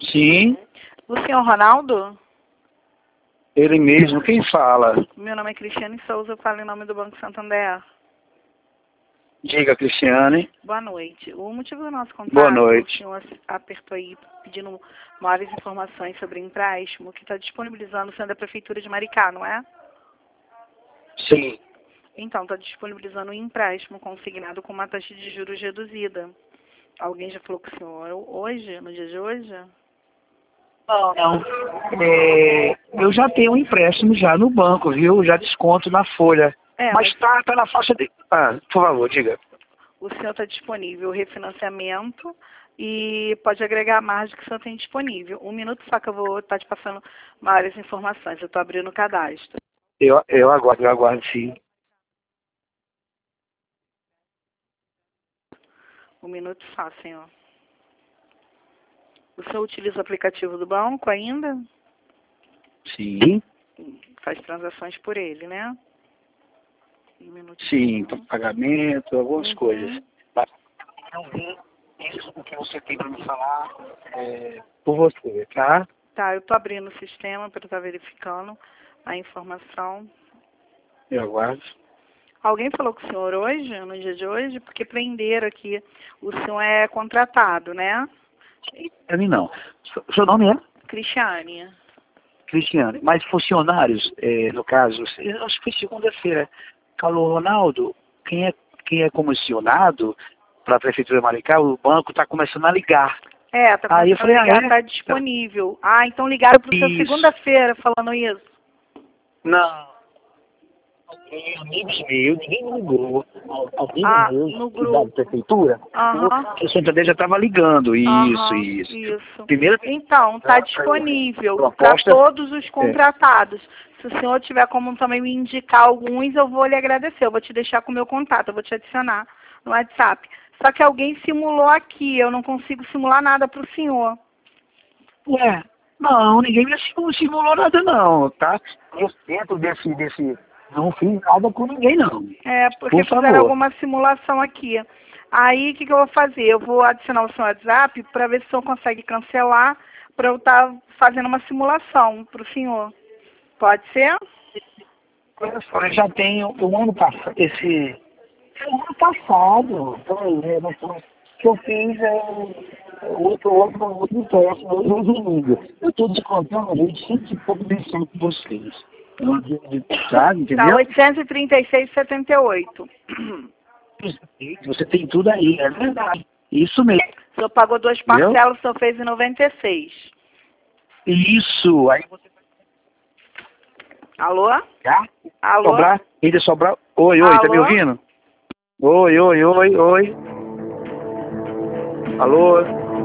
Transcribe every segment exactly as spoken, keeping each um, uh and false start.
Sim, O senhor Ronaldo? ele mesmo. Quem fala? Meu nome é Cristiane Souza, eu falo em nome do Banco Santander. Diga, Cristiane. Boa noite. O motivo do nosso contato, Boa noite. o senhor apertou aí pedindo maiores informações sobre o empréstimo que está disponibilizando sendo a Prefeitura de Maricá, não é? Sim. Então, está disponibilizando um empréstimo consignado com uma taxa de juros reduzida. Alguém já falou com o senhor hoje, no dia de hoje? Não, não. É, eu já tenho um empréstimo já no banco, viu? Já desconto na folha. É, mas mas tá, tá na faixa de... Ah, por favor, diga. o senhor está disponível refinanciamento e pode agregar a margem que o senhor tem disponível. Um minuto só que eu vou estar te passando maiores informações. Eu estou abrindo o cadastro. Eu, eu aguardo, eu aguardo sim. Um minuto só, senhor. O senhor utiliza o aplicativo do banco ainda? Sim. Faz transações por ele, né? Um minuto. Sim, pagamento, algumas Uhum. coisas. Mas eu vi isso que você tem para me falar é, por você, tá? Tá, eu estou abrindo o sistema para estar verificando a informação. Eu aguardo. Alguém falou com o senhor hoje, no dia de hoje? Porque prenderam aqui. O senhor é contratado, né? Pra mim não. O seu nome é? Cristiane. Cristiane. Mas funcionários, é, no caso, eu acho que foi segunda-feira. Falou, Ronaldo, quem é, quem é comissionado para a Prefeitura de Maricá, o banco está começando a ligar. É, tá Aí eu começando falei, a ligar, ah, é? tá disponível. Ah, então ligaram para o seu Isso. segunda-feira falando isso. Não. Alguém, amigos meus, ninguém me ligou. Alguém Ah, meu, no da grupo. prefeitura, Aham. o Santander já estava ligando. Isso, Aham, isso. isso. Primeiro, Então, está disponível para proposta. todos os contratados. Se o senhor tiver como também me indicar alguns, eu vou lhe agradecer. Eu vou te deixar com o meu contato, eu vou te adicionar no WhatsApp. Só que alguém simulou aqui, eu não consigo simular nada para o senhor. Ué, não, ninguém me simulou, simulou nada não, tá? Eu dentro desse, desse, não fiz nada com ninguém não. É, porque Por fizeram favor. alguma simulação aqui. Aí, o que, que eu vou fazer? Eu vou adicionar o seu WhatsApp para ver se o senhor consegue cancelar para eu estar fazendo uma simulação para o senhor. Pode ser? Olha só, eu já tenho o ano passado, esse, o ano passado, peraí, né, nós estamos- que eu fiz é, outro, outro, outro empréstimo, outro domingo. Eu estou descontando de cento e pouco menção com vocês. Eu, de- de- Sabe, Tá, entendeu? oitocentos e trinta e seis e setenta e oito. Você tem tudo aí, é verdade. Isso mesmo. O senhor pagou duas Entendeu? parcelas, o senhor fez em noventa e seis. Isso, aí você Alô? tá? Alô? Sobrar, ainda sobrar. Oi, oi, tá me Alô? ouvindo? Oi, oi, oi, oi. Alô?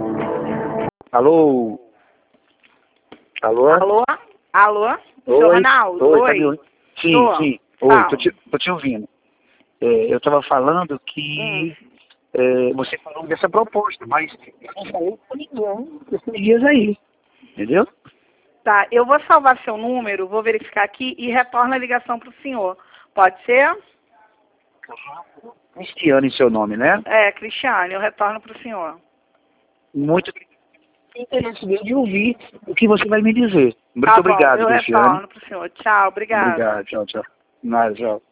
Alô? Alô? Alô? Alô? O senhor Oi, Ronaldo? oi, tá Oi. me ouvindo? Sim, Tô. sim. Oi, Fala. tô te, tô te ouvindo. É, eu estava falando que Hum. é, você falou dessa proposta, mas eu não falei com ninguém esses dias aí. Entendeu? Tá, eu vou salvar seu número, vou verificar aqui e retorno a ligação para o senhor. Pode ser? Cristiane, seu nome, né? É, Cristiane, eu retorno para o senhor. Muito interesse meu de ouvir o que você vai me dizer. Muito Tá bom, obrigado, eu Cristiane. retorno para o senhor. Tchau, obrigada. Obrigado, tchau, tchau. Nada, tchau.